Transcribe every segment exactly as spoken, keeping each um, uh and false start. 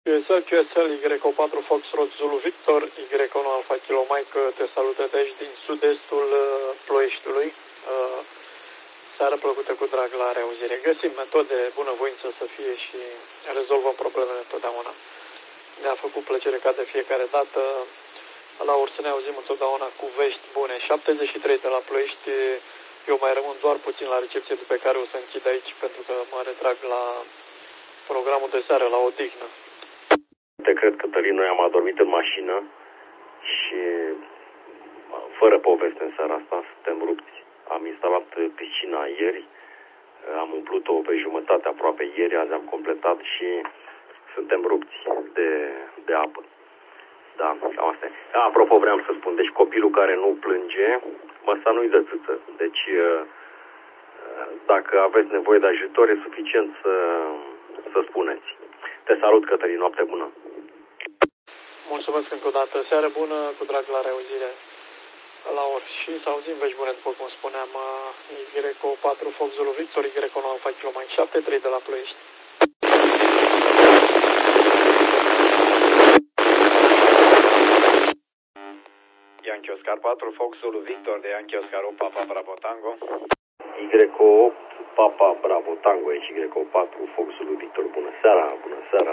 Q S L, Q S L, Y patru Foxtrot Zulu Victor, Y unu Alfa Kilo Mike, te salută de aici din sud-estul Ploieștiului. Seară plăcută cu drag la reauzire. Găsim metode de bunăvoință să fie și rezolvăm problemele întotdeauna. Ne-a făcut plăcere ca de fiecare dată. La ori să ne auzim întotdeauna cu vești bune. șaptezeci și trei de la Ploiești. Eu mai rămân doar puțin la recepție, după care o să închid aici pentru că mă retrag la programul de seară, la odihnă. Te cred, Cătălin, noi am adormit în mașină și fără poveste în seara asta, suntem rupți. Am instalat piscina ieri, am umplut-o pe jumătate aproape ieri, azi am completat și suntem rupți de, de apă. Da, cam asta e. Da, apropo, vreau să spun, deci copilul care nu plânge, măsa nu-i dă țâță. Deci, dacă aveți nevoie de ajutor, e suficient să, să spuneți. Te salut, Cătălin, noapte bună. Mulțumesc încă o dată. Seară bună, cu drag la reauzire. La ori și să auzim vești bune, după cum spuneam, Y patru Fox Zulu Victor, Y unu Alfa Kilo Mike șapte trei de la Ploiești. Yankee Oscar patru Fox Zulu Victor de Yankee Oscar opt Papa Bravo Tango. Y opt Papa Bravo Tango, aici Y patru Fox Zulu Victor. Bună seara, bună seara.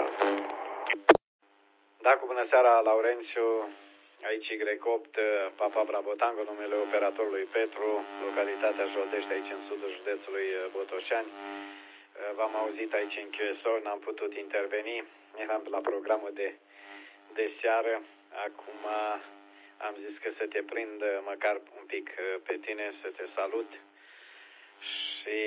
Da, cu bună seara, Laurențiu. Aici Y opt Papa Bravo Tango, numele operatorului Petru, localitatea Joldești, aici în sudul județului Botoșani. V-am auzit aici în Q S O, n-am putut interveni, eram la programul de, de seară. Acum am zis că să te prind măcar un pic pe tine, să te salut și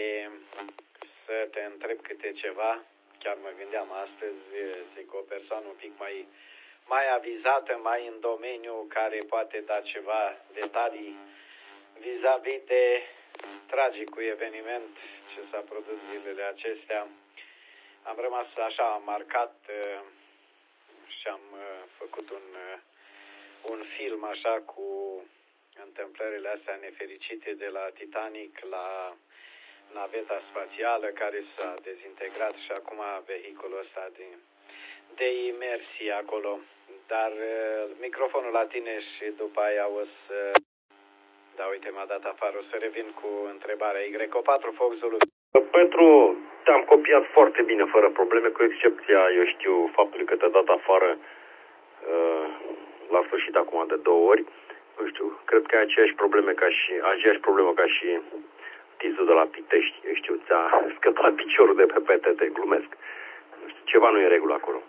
să te întreb câte ceva. Chiar mă gândeam astăzi, zic, o persoană un pic mai, mai avizată, mai în domeniu, care poate da ceva detalii vis-a-vis de tragicul eveniment ce s-a produs zilele acestea. Am rămas așa, am marcat și am făcut un, un film așa cu întâmplările astea nefericite de la Titanic la naveta spațială care s-a dezintegrat și acum vehiculul ăsta de, de imersie acolo. Dar microfonul la tine și după aia o să... Da, uite, m-a dat afară. O să revin cu întrebarea. Y patru Fox Zulu. Petru, te-am copiat foarte bine, fără probleme, cu excepția, eu știu, faptului că te-a dat afară uh, la sfârșit acum de două ori. Nu știu, cred că ai aceeași probleme ca și, aceeași problemă ca și tizul de la Pitești. Eu știu, ți-a scăpat piciorul de pe pete, te glumesc. Nu știu, ceva nu e în regulă acolo.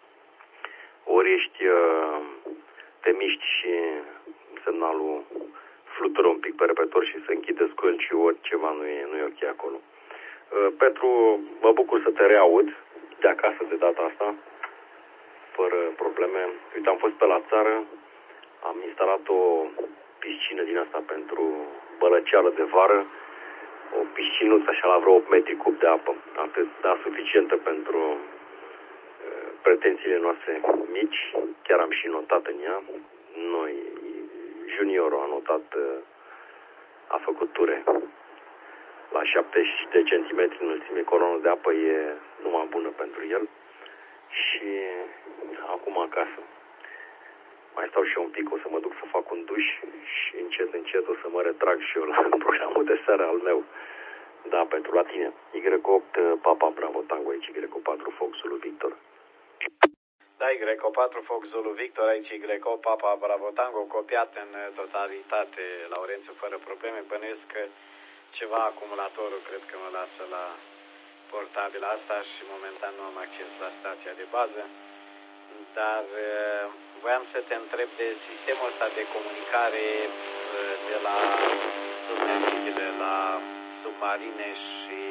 Ori ești, uh, te miști și semnalul flutură un pic pe repetitor și se închide scul și ori ceva nu e, nu e ok acolo. Uh, Petru, mă bucur să te reaud de acasă de data asta, fără probleme. Uite, am fost pe la țară, am instalat o piscină din asta pentru bălăceală de vară, o piscinuță așa la vreo opt metri cub de apă, atât, dar suficientă pentru uh, pretențiile noastre mici, chiar am și notat în ea. Noi, juniorul a notat, uh, a făcut ture. La șaptezeci de centimetri înălțime, colonă de apă e numai bună pentru el. Și acum acasă. Mai stau și eu un pic, o să mă duc să fac un duș și încet, încet o să mă retrag și eu la programul de seară al meu. Da, pentru la tine. Y opt Papa Bravo Tango, aici Y patru Fox Zulu Victor. Da, Y patru Fox Zulu Victor, aici Y opt Papa Bravo Tango, copiat în totalitate, Laurențiu, fără probleme. Bănuiesc că ceva acumulatorul, cred că mă lasă la portabil asta și momentan nu am acces la stația de bază. Dar voiam să te întreb de sistemul ăsta de comunicare de la submersibile, la submarine și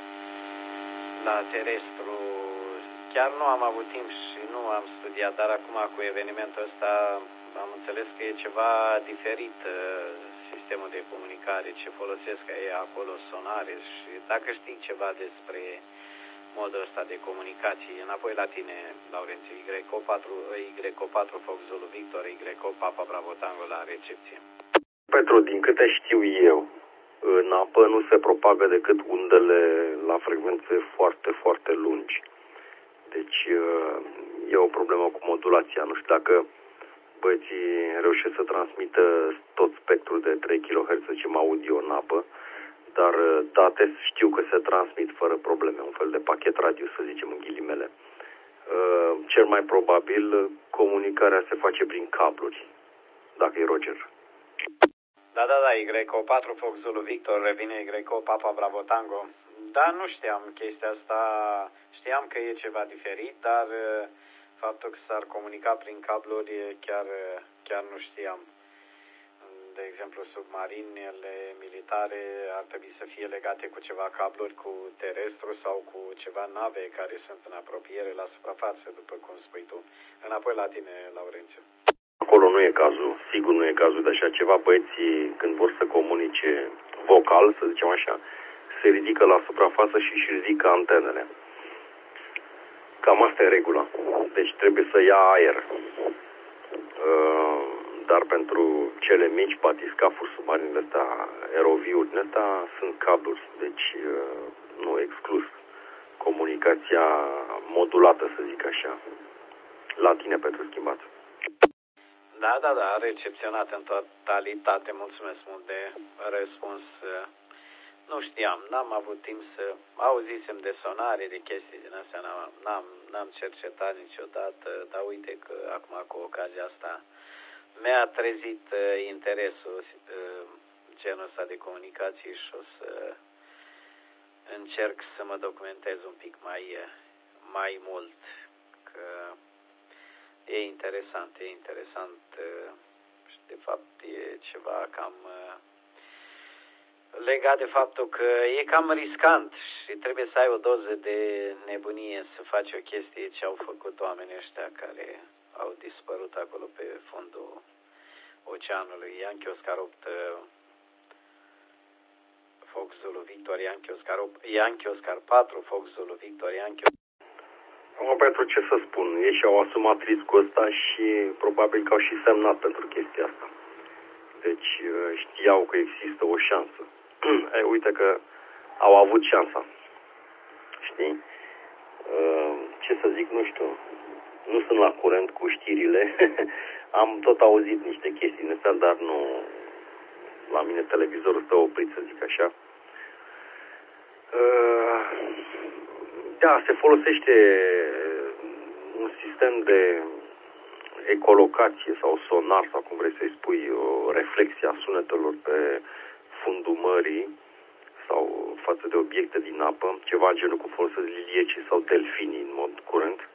la terestru. Chiar nu am avut timp și nu am studiat, dar acum cu evenimentul ăsta am înțeles că e ceva diferit sistemul de comunicare, ce folosesc ei acolo, sonare, și dacă știi ceva despre modul ăsta de comunicații. Înapoi la tine, Laurențiu, Y patru Fox Zulu Victor, Y opt Papa Bravo Tango la recepție. Petru, din câte știu eu, în apă nu se propagă decât undele la frecvențe foarte, foarte lungi. Deci e o problemă cu modulația. Nu știu dacă băieții reușesc să transmită tot spectrul de trei kilohertz, să zicem, audio în apă, dar date știu că se transmit fără probleme, un fel de pachet radio, să zicem, în ghilimele. Cel mai probabil comunicarea se face prin cabluri, dacă e Roger. Da, da, da, Y O patru Fox Zulu Victor, revine Y O Papa Bravo Tango. Da, nu știam chestia asta, știam că e ceva diferit, dar faptul că s-ar comunica prin cabluri chiar, chiar nu știam. De exemplu, submarinele militare ar trebui să fie legate cu ceva cabluri cu terestru sau cu ceva nave care sunt în apropiere la suprafață, după cum spui tu. Înapoi la tine, Laurențiu. Acolo nu e cazul, sigur nu e cazul de așa ceva. Băieții, când vor să comunice vocal, să zicem așa, se ridică la suprafață și își ridică antenele. Cam asta e regula. Deci trebuie să ia aer. Dar pentru cele mici, batiscafuri, submarinele astea, aeroviurile astea, sunt cabluri. Deci nu exclus comunicația modulată, să zic așa. La tine, pentru schimbat. Da, da, da, recepționat în totalitate. Mulțumesc mult de răspuns. Nu știam, n-am avut timp să auzisem de sonare, de chestii din astea, n-am, n-am, n-am cercetat niciodată, dar uite că acum cu ocazia asta mi-a trezit interesul genul ăsta de comunicații și o să încerc să mă documentez un pic mai, mai mult, că e interesant, e interesant și de fapt e ceva cam legat de faptul că e cam riscant și trebuie să ai o doză de nebunie să faci o chestie ce au făcut oamenii ăștia care au dispărut acolo pe fundul oceanului. Yankee Oscar opt Fox Zulu Victor, Yankee Oscar opt, Yankee Oscar patru Fox Zulu Victor, Yankee. Acum, pentru ce să spun, ei și-au asumat riscul ăsta și probabil că au și semnat pentru chestia asta. Deci știau că există o șansă. E, uite că au avut șansa. Știi? Ce să zic, nu știu. Nu sunt la curent cu știrile. Am tot auzit niște chestii din astea, dar nu... La mine televizorul stă oprit, să zic așa. Da, se folosește un sistem de ecolocație sau sonar, sau cum vrei să-i spui, o reflexie a sunetelor pe fundul mării sau față de obiecte din apă, ceva genul cum folosesc liliecii sau delfinii în mod curent.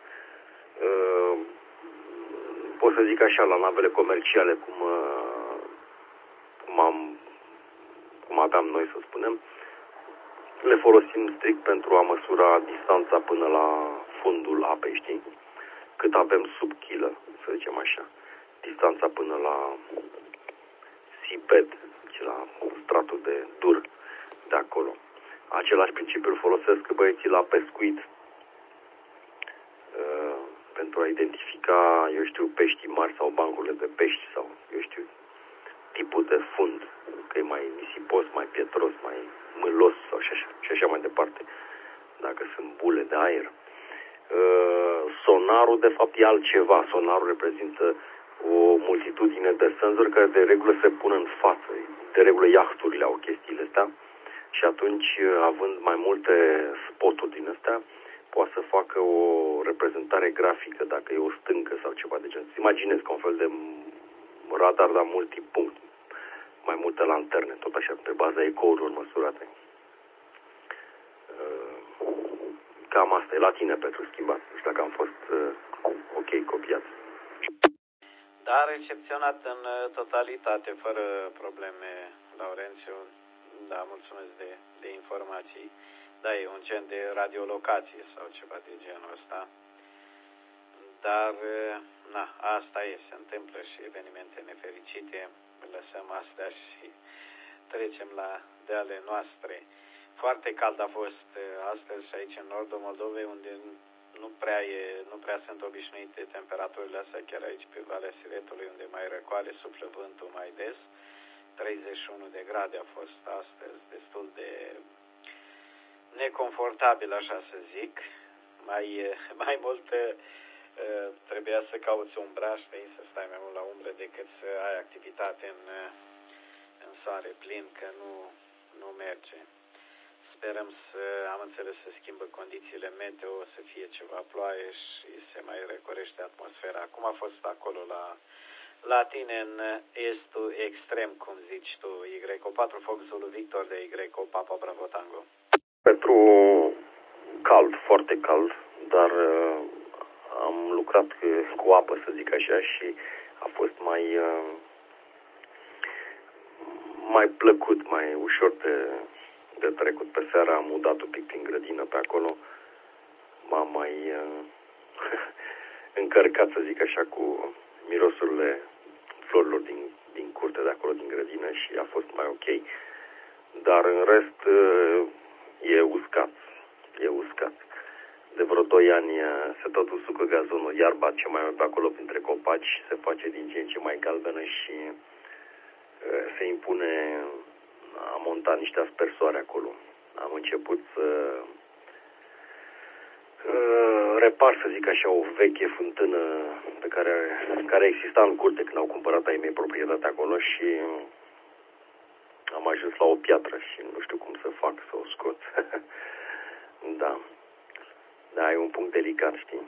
Pot să zic așa, la navele comerciale, cum, cum, am, cum aveam noi, să spunem, le folosim strict pentru a măsura distanța până la fundul apei, știi? Cât avem sub chilă, să zicem așa. Distanța până la seabed, la stratul de dur de acolo. Același principiu îl folosesc băieții la pescuit uh, pentru a identifica, eu știu, peștii mari sau bancurile de pești sau, eu știu, tipul de fund, că e mai nisipos, mai pietros, mai mâlos sau și așa, și așa mai departe, dacă sunt bule de aer. Uh, sonarul, de fapt, e altceva. Sonarul reprezintă o multitudine de senzori care de regulă se pun în față. De regulă iahturile au chestiile astea și atunci, având mai multe spoturi din astea, poate să facă o reprezentare grafică, dacă e o stâncă sau ceva de genul. Îți imaginezi ca un fel de radar, dar multipunct, mai multe lanterne, tot așa, pe baza ecourilor măsurate. Cam asta e la tine, pentru schimbat. Nu știu dacă am fost uh, ok copiat. Da, recepționat în totalitate, fără probleme, Laurențiu. Da, mulțumesc de, de informații. Da, e un gen de radiolocație sau ceva de genul ăsta. Dar, na, asta e, se întâmplă și evenimente nefericite. Lăsăm astea și trecem la de ale noastre. Foarte cald a fost astăzi și aici în nordul Moldovei, unde nu prea, e, nu prea sunt obișnuite temperaturile astea, chiar aici pe Valea Siretului, unde mai răcoare, suplă vântul mai des. treizeci și unu de grade a fost astăzi, destul de neconfortabil, așa să zic. Mai, mai mult trebuia să cauți umbra, știi, să stai mai mult la umbră decât să ai activitate în, în soare plin, că nu, nu merge. Sperăm să, am înțeles, să schimbă condițiile meteo, să fie ceva ploaie și se mai recorește atmosfera. Cum a fost acolo la, la tine în estul extrem, cum zici tu, Y O patru Fox Zulu Victor de Y O Papa Bravo Tango? Pentru cald, foarte cald, dar uh, am lucrat cu apă, să zic așa, și a fost mai uh, mai plăcut, mai ușor de, de trecut. Pe seara am udat un pic prin grădină pe acolo, m-am mai uh, încărcat, să zic așa, cu mirosurile florilor din, din curte de acolo, din grădină, și a fost mai ok. Dar în rest uh, e uscat, e uscat. De vreo doi ani se tot usucă gazonul, iarba ce mai e pe acolo printre copaci se face din ce în ce mai galbenă și se impune a monta niște aspersoare acolo. Am început să repar, să zic așa, o veche fântână pe care, care exista în curte când au cumpărat ai mei proprietatea acolo și am ajuns la o piatră și nu știu cum să fac să o scot. Da. Da, e un punct delicat, știi.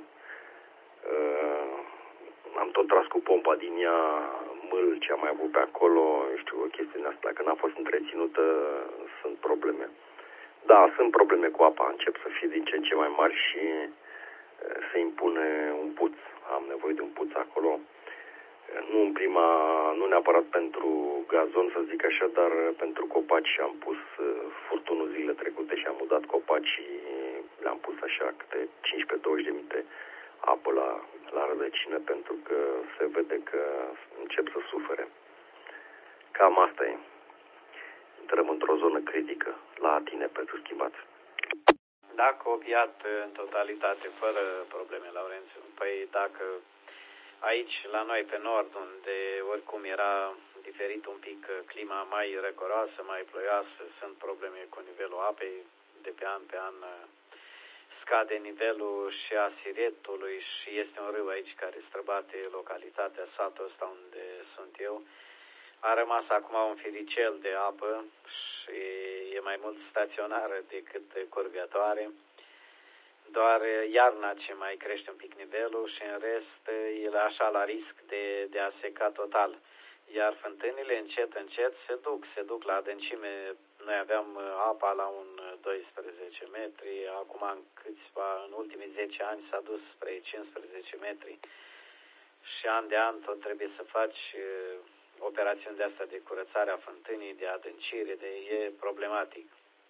Uh, am tot tras cu pompa din ea, mâl ce am mai avut pe acolo, știu, o chestie asta. Dacă n-a fost întreținută, sunt probleme. Da, sunt probleme cu apa, încep să fie din ce în ce mai mari și uh, se impune un puț. Am nevoie de un puț acolo. Nu în prima, nu neapărat pentru gazon, să zic așa, dar pentru copaci. Am pus furtunul zilele trecute și am udat copacii, le-am pus așa câte cincisprezece douăzeci de minute apă la, la rădăcină, pentru că se vede că încep să sufere. Cam asta e. Intrăm într-o zonă critică la tine pentru schimbat. Da, copiat în totalitate, fără probleme, Laurențiu. Păi dacă aici, la noi pe nord, unde oricum era diferit un pic clima mai răcoroasă, mai ploioasă, sunt probleme cu nivelul apei, de pe an pe an scade nivelul și a Siretului și este un râu aici care străbate localitatea, satul ăsta unde sunt eu. A rămas acum un firicel de apă și e mai mult staționară decât curgătoare. Doar iarna ce mai crește un pic nivelul și în rest e așa la risc de, de a seca total. Iar fântânile încet, încet se duc, se duc la adâncime. Noi aveam apa la un doisprezece metri, acum în câțiva, în ultimii zece ani s-a dus spre cincisprezece metri. Și an de an tot trebuie să faci operațiuni de asta de curățare a fântânii, de adâncire, de, e problematic.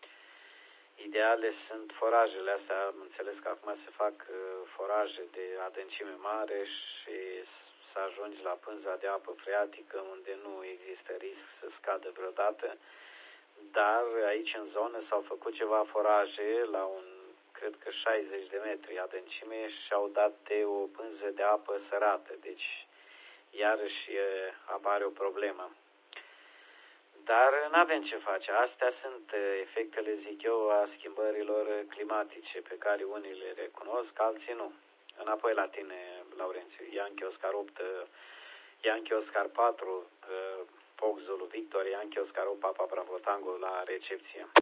Ideale sunt forajele astea, am înțeles că acum se fac foraje de adâncime mare și să ajungi la pânza de apă freatică unde nu există risc să scadă vreodată, dar aici în zonă s-au făcut ceva foraje la un, cred că șaizeci de metri adâncime și au dat de o pânză de apă sărată, deci iarăși apare o problemă. Dar nu avem ce face. Astea sunt efectele, zic eu, a schimbărilor climatice pe care unii le recunosc, alții nu. Înapoi la tine, Laurențiu. Yankee Oscar opt, Yankee Oscar patru, Fox Zulu Victor, Yankee Oscar opt, Papa Bravo Tango la recepție.